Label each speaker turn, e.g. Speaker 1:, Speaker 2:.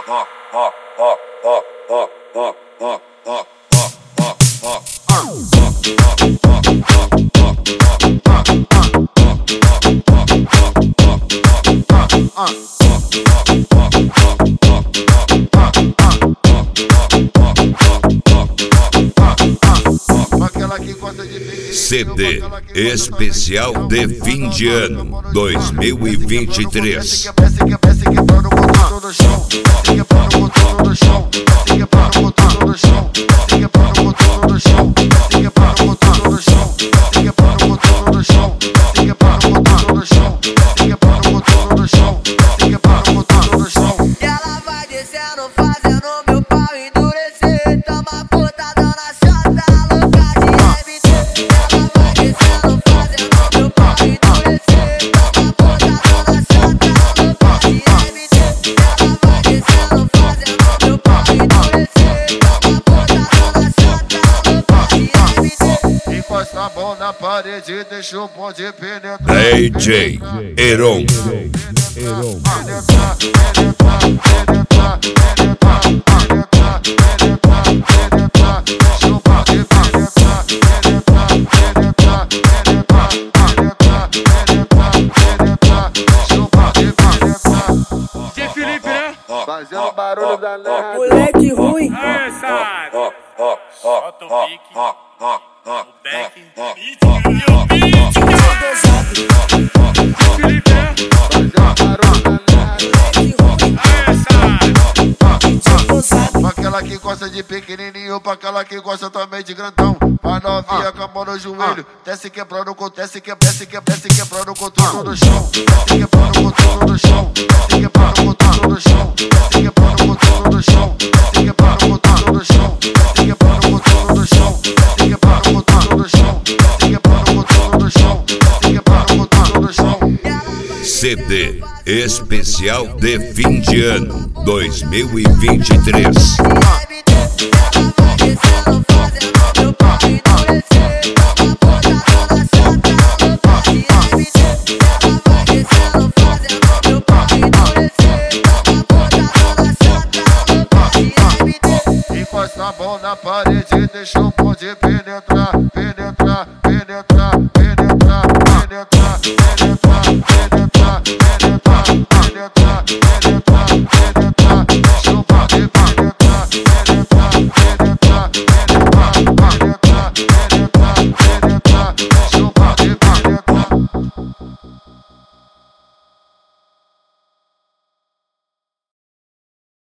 Speaker 1: CD especial de fim de ano 2023.
Speaker 2: Ela vai descendo, fazendo meu pau endurecer. Toma putada na chata, louca de MT. Ela vai descendo, fazendo meu pau endurecer. Toma putada na chata, louca de MT. Ela vai descendo, fazendo meu pau endurecer. Toma putada na chata, louca de MT.
Speaker 3: Encosta a mão na parede e deixa o bonde penetrar.
Speaker 1: DJ Heron.
Speaker 4: DJ Felipe, né?
Speaker 3: Fazendo barulho danado.
Speaker 5: Moleque ruim.
Speaker 4: Aê, sabe? Solta o pique, o back. E o beat, cara. DJ Felipe, né? Aê, sabe?
Speaker 3: Pra aquela que gosta de pequenininho, pra aquela que gosta também de grandão. A novinha com a mão no joelho, desce quebrando com desce quebrando com tudo no chão. Desce quebrando com tudo no chão. Desce quebrando com tudo no chão. Desce quebrando com tudo no chão. Desce quebrando com tudo no chão. Desce quebrando com tudo no chão. Desce quebrando com tudo no chão. Desce quebrando com tudo no chão. Desce quebrando com tudo no chão.
Speaker 1: CD especial de fim de ano 2023.
Speaker 2: Ela vai descendo, fazendo meu pau endurecer. Toma putada na chata, louca de MT. Ela vai descendo, fazendo meu pau endurecer. Toma putada na chata, louca de MT.
Speaker 3: Encosta a mão na parede e deixa o bonde penetrar.